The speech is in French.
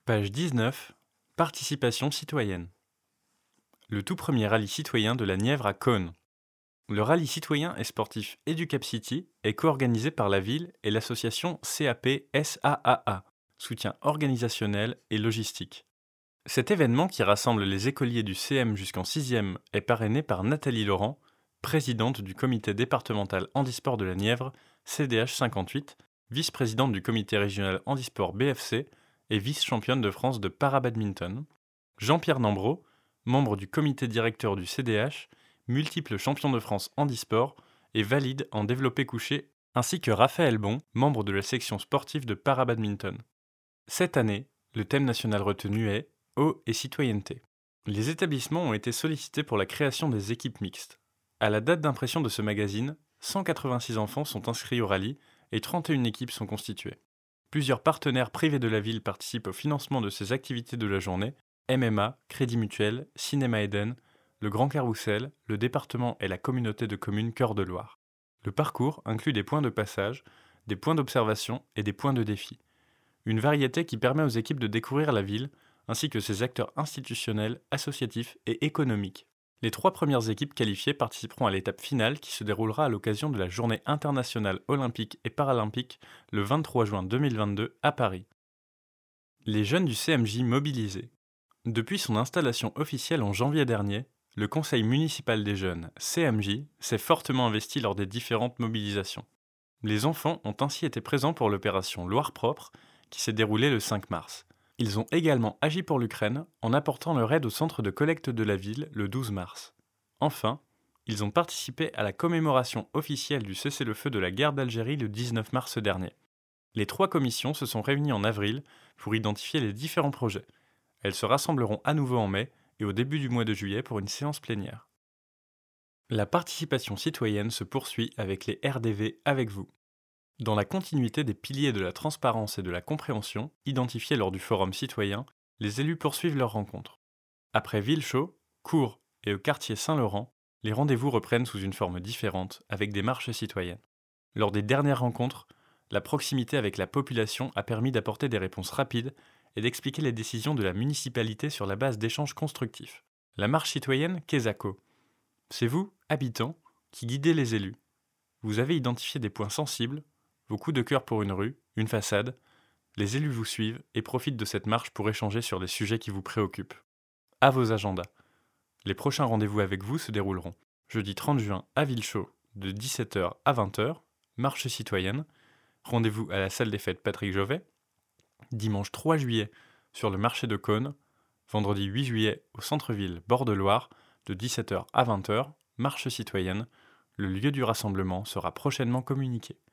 Page 19. Participation citoyenne. Le tout premier rallye citoyen de la Nièvre à Cosne. Le rallye citoyen et sportif EduCap City est co-organisé par la ville et l'association CAP-SAAA, soutien organisationnel et logistique. Cet événement qui rassemble les écoliers du CM jusqu'en 6e est parrainé par Nathalie Laurent, présidente du comité départemental handisport de la Nièvre, CDH 58, vice-présidente du comité régional handisport BFC et vice-championne de France de para-badminton, Jean-Pierre Nambreau, membre du comité directeur du CDH, multiple champion de France handisport et valide en développé couché, ainsi que Raphaël Bon, membre de la section sportive de para-badminton. Cette année, le thème national retenu est Eau et citoyenneté. Les établissements ont été sollicités pour la création des équipes mixtes. À la date d'impression de ce magazine, 186 enfants sont inscrits au rallye et 31 équipes sont constituées. Plusieurs partenaires privés de la ville participent au financement de ces activités de la journée: MMA, Crédit Mutuel, Cinéma Eden, le Grand Carrousel, le département et la communauté de communes Cœur de Loire. Le parcours inclut des points de passage, des points d'observation et des points de défi. Une variété qui permet aux équipes de découvrir la ville, ainsi que ses acteurs institutionnels, associatifs et économiques. Les 3 premières équipes qualifiées participeront à l'étape finale qui se déroulera à l'occasion de la Journée internationale olympique et paralympique le 23 juin 2022 à Paris. Les jeunes du CMJ mobilisés. Depuis son installation officielle en janvier dernier, le Conseil municipal des jeunes, CMJ, s'est fortement investi lors des différentes mobilisations. Les enfants ont ainsi été présents pour l'opération Loire Propre, qui s'est déroulée le 5 mars. Ils ont également agi pour l'Ukraine en apportant leur aide au centre de collecte de la ville le 12 mars. Enfin, ils ont participé à la commémoration officielle du cessez-le-feu de la guerre d'Algérie le 19 mars dernier. Les 3 commissions se sont réunies en avril pour identifier les différents projets. Elles se rassembleront à nouveau en mai et au début du mois de juillet pour une séance plénière. La participation citoyenne se poursuit avec les RDV avec vous. Dans la continuité des piliers de la transparence et de la compréhension identifiés lors du forum citoyen, les élus poursuivent leurs rencontres. Après Villechaux, Cours et au quartier Saint-Laurent, les rendez-vous reprennent sous une forme différente avec des marches citoyennes. Lors des dernières rencontres, la proximité avec la population a permis d'apporter des réponses rapides et d'expliquer les décisions de la municipalité sur la base d'échanges constructifs. La marche citoyenne Quesaco. C'est vous, habitants, qui guidez les élus. Vous avez identifié des points sensibles, vos coups de cœur pour une rue, une façade. Les élus vous suivent et profitent de cette marche pour échanger sur des sujets qui vous préoccupent. À vos agendas. Les prochains rendez-vous avec vous se dérouleront jeudi 30 juin à Villechaux de 17h à 20h, marche citoyenne. Rendez-vous à la salle des fêtes Patrick Jovet. Dimanche 3 juillet sur le marché de Cosne. Vendredi 8 juillet au centre-ville Bord-de-Loire de 17h à 20h, marche citoyenne. Le lieu du rassemblement sera prochainement communiqué.